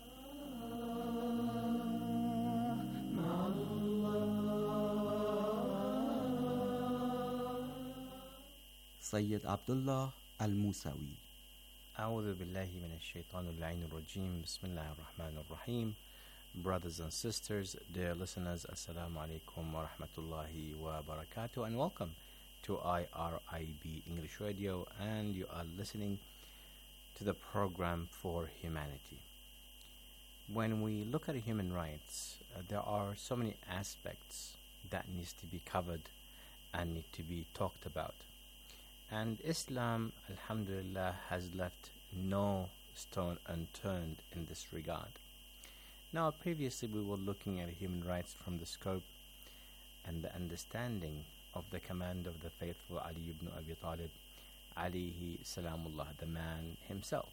Sayyid Abdullah Al-Musawi. أعوذ بالله من الشيطان اللعين الرجيم بسم الله الرحمن الرحيم. Brothers and sisters, dear listeners, Assalamu alaikum wa rahmatullahi wa barakatuh, and welcome to I R I B English Radio, and you are listening to the program for humanity. When we look at human rights, uh, there are so many aspects that needs to be covered and need to be talked about. And Islam, alhamdulillah, has left no stone unturned in this regard. Now, previously we were looking at human rights from the scope and the understanding of the commander of the faithful, Ali ibn Abi Talib, alayhi salamullah, the man himself.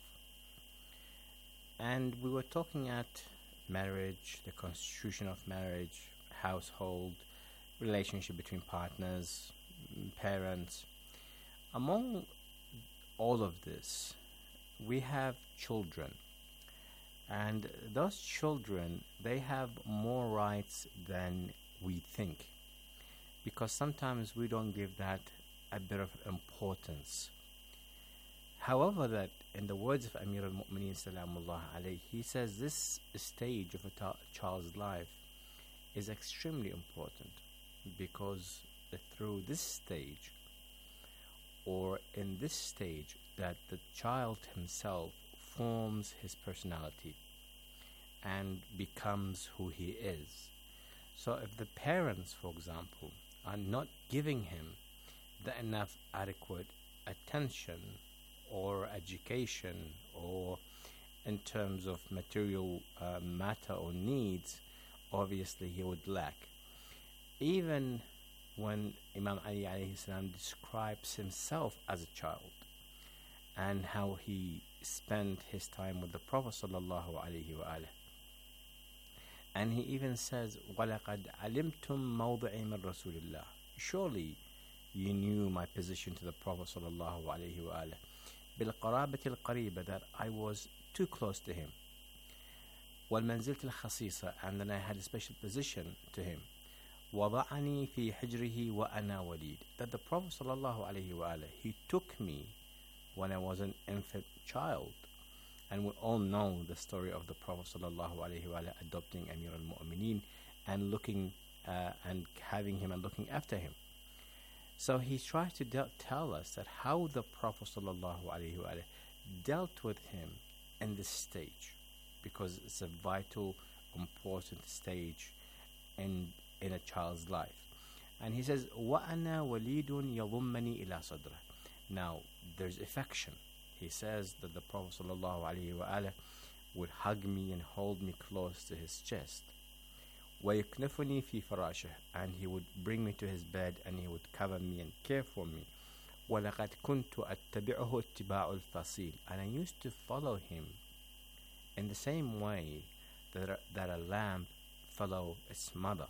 And we were talking at marriage, the constitution of marriage, household, relationship between partners, parents. Among all of this, we have children. And those children, they have more rights than we think. Because sometimes we don't give that a bit of importance. However, that in the words of Amir al-Mu'mineen Salamullah alayhi, he says this stage of a ta- child's life is extremely important, because through this stage, or in this stage, that the child himself forms his personality and becomes who he is. So if the parents, for example, are not giving him the enough adequate attention or education, or in terms of material uh, matter or needs, obviously he would lack. Even when Imam Ali alayhi salam describes himself as a child and how he spent his time with the Prophet sallallahu alayhi wa alihi, and he even says, وَلَقَدْ عَلِمْتُمْ مَوْضِعِي مِنْ رَسُولِ اللَّهِ, surely you knew my position to the Prophet sallallahu alayhi wa alihi, بِالْقَرَابَةِ الْقَرِيبَةِ, that I was too close to him, وَالْمَنْزِلَةِ الْخَصِيصَةِ, and then I had a special position to him, وَضَعَنِي فِي حِجْرِهِ وَأَنَا وَلِيدٌ, that the Prophet sallallahu alayhi wa alihi, he took me when I was an infant child. And we all know the story of the Prophet sallallahu alaihi wa alihi adopting Amir al-Mu'mineen and looking uh, and having him and looking after him. So he tries to de- tell us that how the Prophet sallallahu alaihi wa alihi dealt with him in this stage, because it's a vital, important stage in in a child's life. And he says, وَأَنَا وَلِيدٌ يَضُمَّنِي إِلَى صَدْرِهِ. Now, there's affection. He says that the Prophet sallallahu alaihi wa alihi would hug me and hold me close to his chest. وَيُكْنِفُنِي فِي فِرَاشِهِ, and he would bring me to his bed and he would cover me and care for me. وَلَقَدْ كُنْتُ أَتَّبِعُهُ اتِّبَاعُ الْفَصِيلِ, and I used to follow him in the same way that a, that a lamb follows its mother.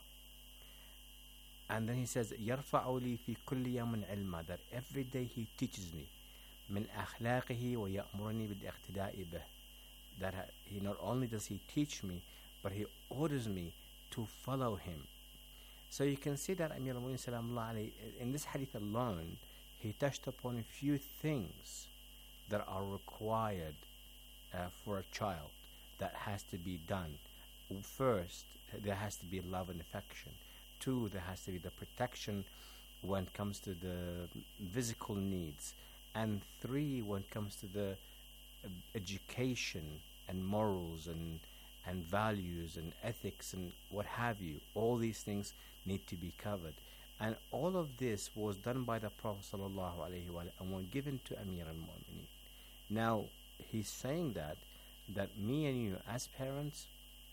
And then he says, يَرْفَعُ لِي فِي كُلِّ يَوْمٍ عِلْمًا, that every day he teaches me, مِنْ أَخْلَاقِهِ وَيَأْمُرُنِي بِالْإِقْتِدَاءِ بِهِ, that he not only does he teach me, but he orders me to follow him. So you can see that Amir al-Mu'mineen Salamullah alayhi, in this hadith alone, he touched upon a few things that are required uh, for a child that has to be done. First, there has to be love and affection. Two, there has to be the protection when it comes to the physical needs. And three, when it comes to the uh, education and morals and and values and ethics and what have you. All these things need to be covered. And all of this was done by the Prophet sallallahu alaihi wasallam and were given to Amir al-Mu'mineen. Now, he's saying that, that me and you as parents,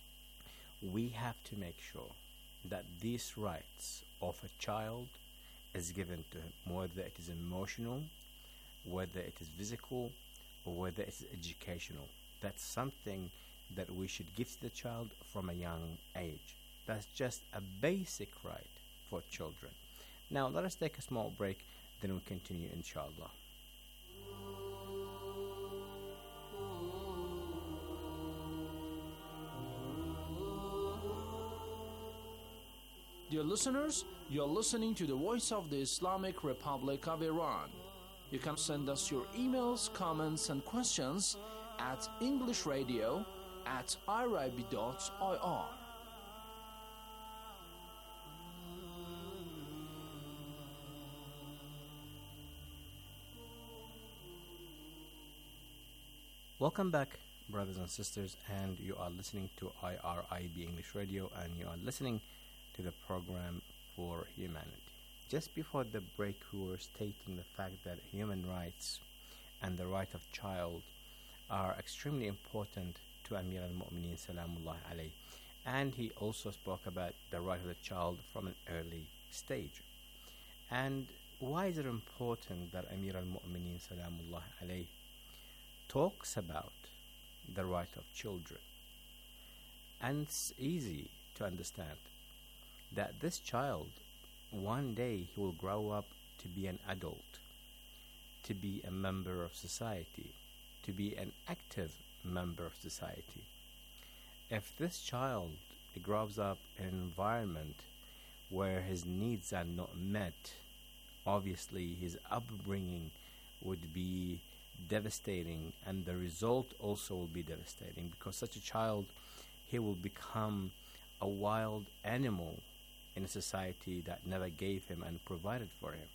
we have to make sure that these rights of a child is given to him, whether it is emotional, whether it is physical, or whether it is educational. That's something that we should give to the child from a young age. That's just a basic right for children. Now, let us take a small break, then we'll continue, inshallah. Dear listeners, you're listening to the voice of the Islamic Republic of Iran. You can send us your emails, comments, and questions at englishradio at irib dot I R. Welcome back, brothers and sisters, and you are listening to I R I B English Radio, and you are listening to the program For Humanity. Just before the break, we were stating the fact that human rights and the right of child are extremely important to Amir al-Mu'mineen Salamullah alayhi, and he also spoke about the right of the child from an early stage. And why is it important that Amir al-Mu'mineen Salamullah alayhi talks about the right of children? And it's easy to understand that this child, one day he will grow up to be an adult, to be a member of society, to be an active member of society. If this child grows up in an environment where his needs are not met, obviously his upbringing would be devastating, and the result also will be devastating, because such a child, he will become a wild animal in a society that never gave him and provided for him,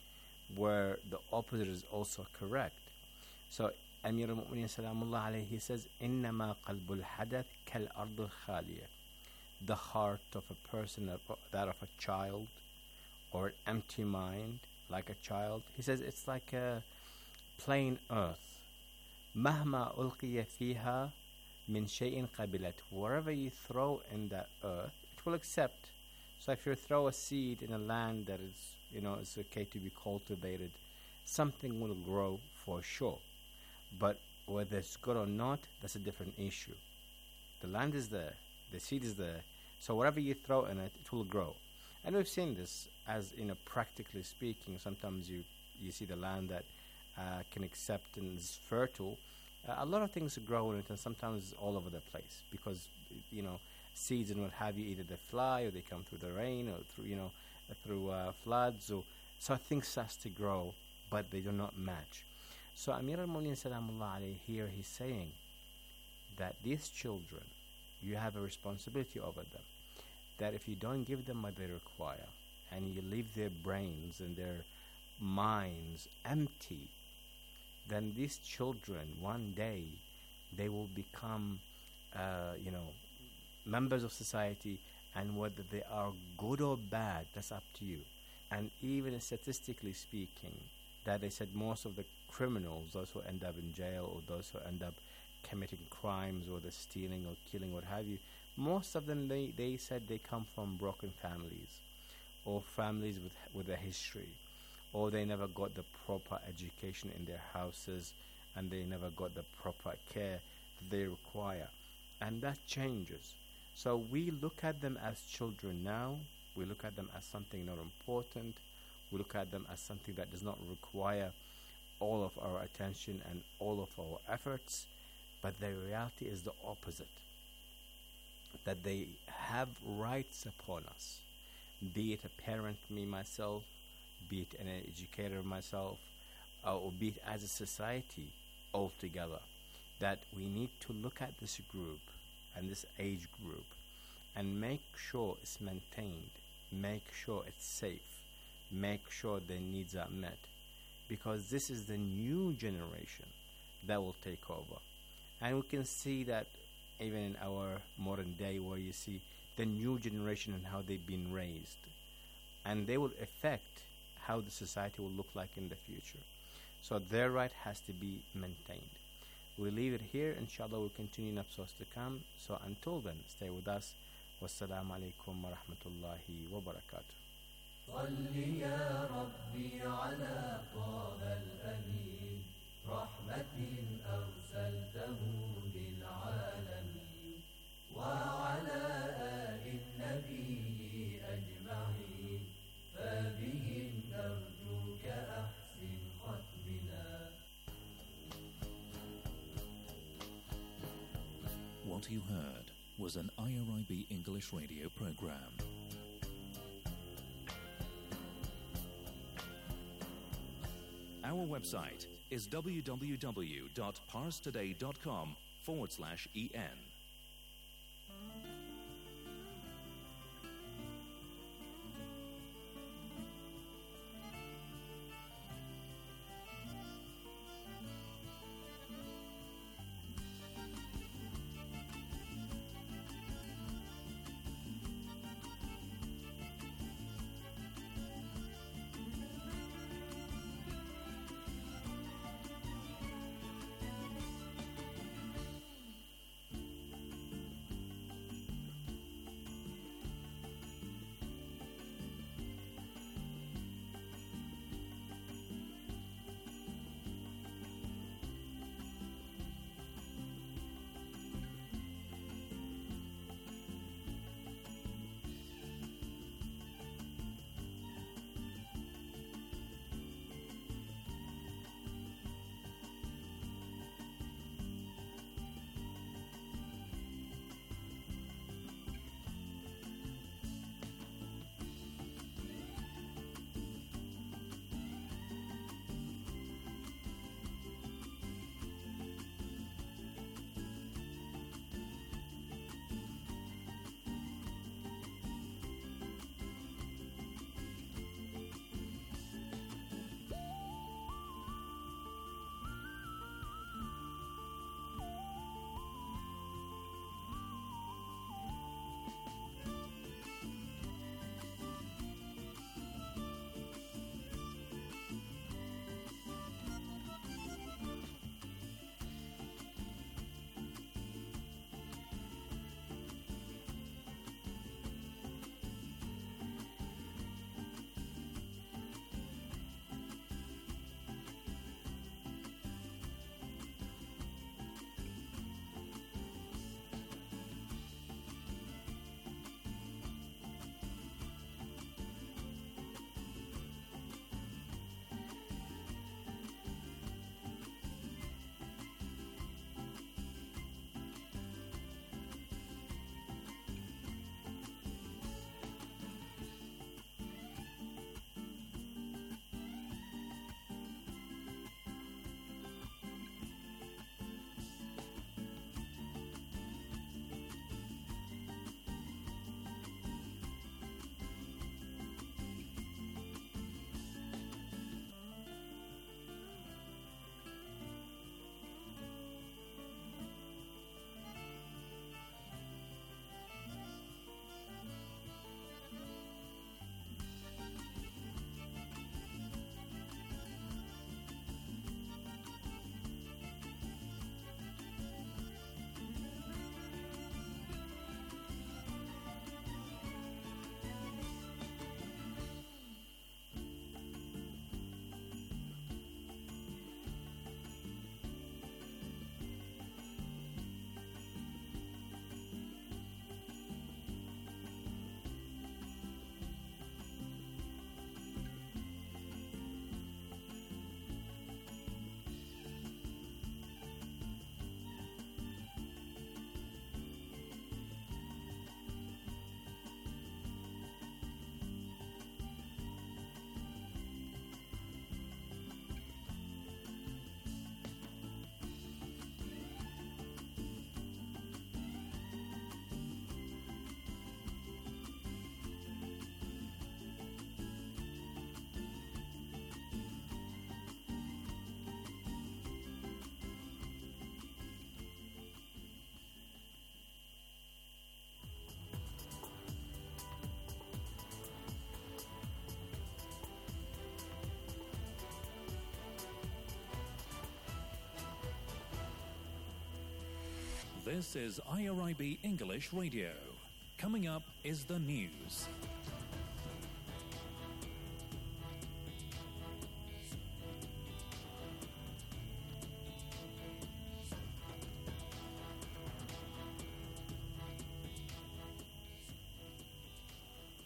where the opposite is also correct. So Amir al-Mu'mineen Salamullah alayhi, he says, إِنَّمَا قَلْبُ الْحَدَثِ كَالْأَرْضِ الْخَالِيَةِ. The heart of a person, that of a child, or an empty mind like a child, he says it's like a plain earth. مَهْمَا أُلْقِيَ فِيهَا مِنْ شَيْءٍ قَبِلَتْ. Wherever you throw in that earth, it will accept. So if you throw a seed in a land that is, you know, it's okay to be cultivated, something will grow for sure. But whether it's good or not, that's a different issue. The land is there, the seed is there, so whatever you throw in it, it will grow. And we've seen this, as, you know, practically speaking, sometimes you, you see the land that uh, can accept and is fertile. Uh, a lot of things grow in it, and sometimes it's all over the place, because, you know, seeds and what have you, either they fly or they come through the rain or through, you know, through uh, floods. Or, so things start to grow, but they do not match. So Amir al-Mu'mineen Salamullah alayhi, here he's saying that these children, you have a responsibility over them, that if you don't give them what they require, and you leave their brains and their minds empty, then these children, one day, they will become, uh, you know, members of society, and whether they are good or bad, that's up to you. And even statistically speaking, that they said most of the criminals, those who end up in jail, or those who end up committing crimes, or the stealing or killing, what have you, most of them, they, they said they come from broken families, or families with with a history, or they never got the proper education in their houses, and they never got the proper care that they require. And that changes. So we look at them as children now, we look at them as something not important, we look at them as something that does not require all of our attention and all of our efforts, but the reality is the opposite. That they have rights upon us, be it a parent, me, myself, be it an educator, myself, uh, or be it as a society altogether, that we need to look at this group and this age group and make sure it's maintained, make sure it's safe, make sure their needs are met, because this is the new generation that will take over. And we can see that even in our modern day, where you see the new generation and how they've been raised, and they will affect how the society will look like in the future. So their right has to be maintained. We'll leave it here. Inshallah, we'll continue in episodes to come. So until then, stay with us. Wassalamu alaikum wa rahmatullahi wa barakatuh. صل يا ربي على طه الأمين رحمة أرسلته للعالمين وعلى آل النبي أجمعين فبهم نرجوك أحسن ختمنا. What you heard was an I R I B English radio program. Our website is www.parstoday.com forward slash en. This is I R I B English Radio. Coming up is the news.